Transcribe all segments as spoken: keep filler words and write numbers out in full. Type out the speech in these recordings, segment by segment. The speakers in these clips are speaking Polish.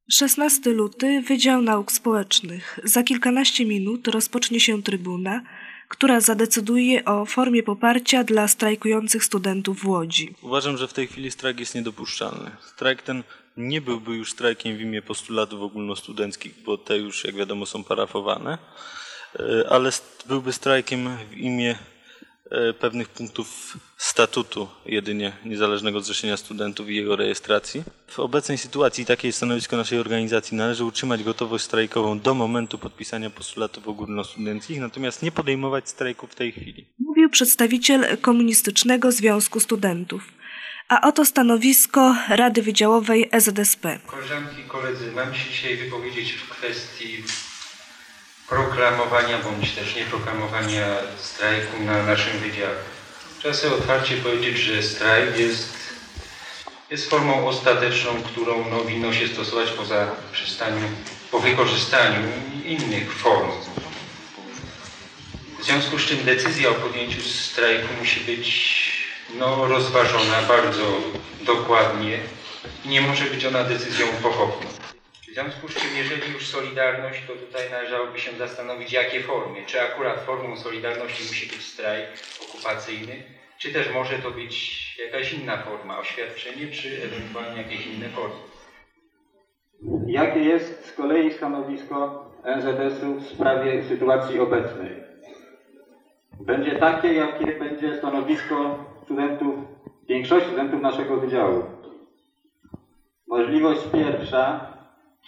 szesnastego lutego Wydział Nauk Społecznych. Za kilkanaście minut rozpocznie się trybuna, która zadecyduje o formie poparcia dla strajkujących studentów w Łodzi. Uważam, że w tej chwili strajk jest niedopuszczalny. Strajk ten nie byłby już strajkiem w imię postulatów ogólnostudenckich, bo te już, jak wiadomo, są parafowane, ale byłby strajkiem w imię pewnych punktów statutu jedynie Niezależnego Zrzeszenia Studentów i jego rejestracji. W obecnej sytuacji takie jest stanowisko naszej organizacji. Należy utrzymać gotowość strajkową do momentu podpisania postulatów ogólnostudenckich, natomiast nie podejmować strajku w tej chwili. Mówił przedstawiciel Komunistycznego Związku Studentów. A oto stanowisko Rady Wydziałowej E Z S P. Koleżanki i koledzy, mam się dzisiaj wypowiedzieć w kwestii proklamowania bądź też nieproklamowania strajku na naszym wydziale. Trzeba sobie otwarcie powiedzieć, że strajk jest, jest formą ostateczną, którą no, winno się stosować poza po wykorzystaniu innych form. W związku z czym decyzja o podjęciu strajku musi być no, rozważona bardzo dokładnie i nie może być ona decyzją pochopną. W związku z czym, jeżeli już Solidarność, to tutaj należałoby się zastanowić, jakie formy. Czy akurat formą Solidarności musi być strajk okupacyjny, czy też może to być jakaś inna forma, oświadczenie, czy ewentualnie jakieś inne formy. Jakie jest z kolei stanowisko N Z S-u w sprawie sytuacji obecnej? Będzie takie, jakie będzie stanowisko studentów, większości studentów naszego wydziału. Możliwość pierwsza,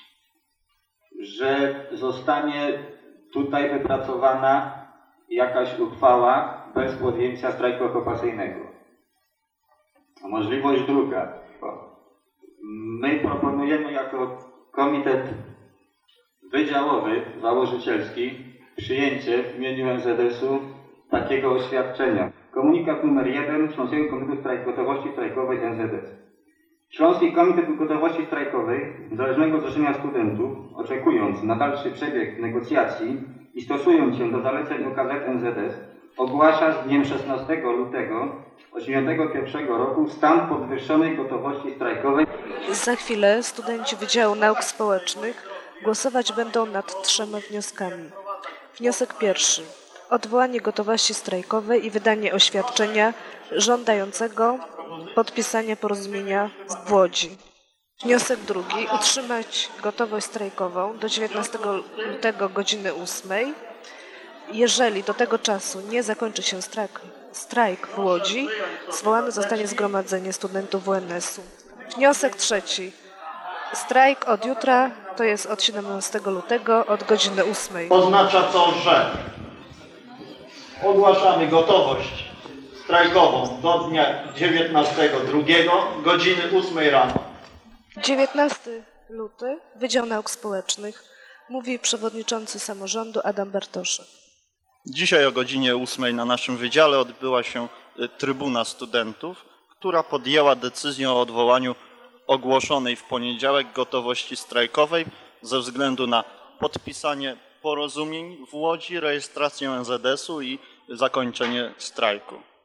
że zostanie tutaj wypracowana jakaś uchwała bez podjęcia strajku okupacyjnego. Możliwość druga. My proponujemy jako komitet wydziałowy, założycielski, przyjęcie w imieniu N Z S-u takiego oświadczenia. Komunikat numer jeden Śląskiego Komitetu Strajk Gotowości Strajkowej N Z S. Śląski Komitet Gotowości Strajkowej Niezależnego Zrzeszenia Studentów, oczekując na dalszy przebieg negocjacji i stosując się do zaleceń O K Z N Z S, ogłasza z dniem szesnastego lutego tysiąc dziewięćset osiemdziesiątego pierwszego roku stan podwyższonej gotowości strajkowej. Za chwilę studenci Wydziału Nauk Społecznych głosować będą nad trzema wnioskami. Wniosek pierwszy. Odwołanie gotowości strajkowej i wydanie oświadczenia żądającego podpisania porozumienia w Łodzi. Wniosek drugi. Utrzymać gotowość strajkową do dziewiętnastego lutego godziny ósmej. Jeżeli do tego czasu nie zakończy się strajk, strajk w Łodzi, zwołane zostanie zgromadzenie studentów W N S-u. Wniosek trzeci. Strajk od jutra, to jest od siedemnastego lutego, od godziny ósmej. Oznacza to, że ogłaszamy gotowość strajkową do dnia dziewiętnastego drugiego godziny ósmej rano. dziewiętnastego lutego Wydział Nauk Społecznych. Mówi przewodniczący samorządu Adam Bartoszek. Dzisiaj o godzinie ósmej na naszym wydziale odbyła się trybuna studentów, która podjęła decyzję o odwołaniu ogłoszonej w poniedziałek gotowości strajkowej ze względu na podpisanie porozumień w Łodzi, rejestrację N Z S-u i zakończenie strajku.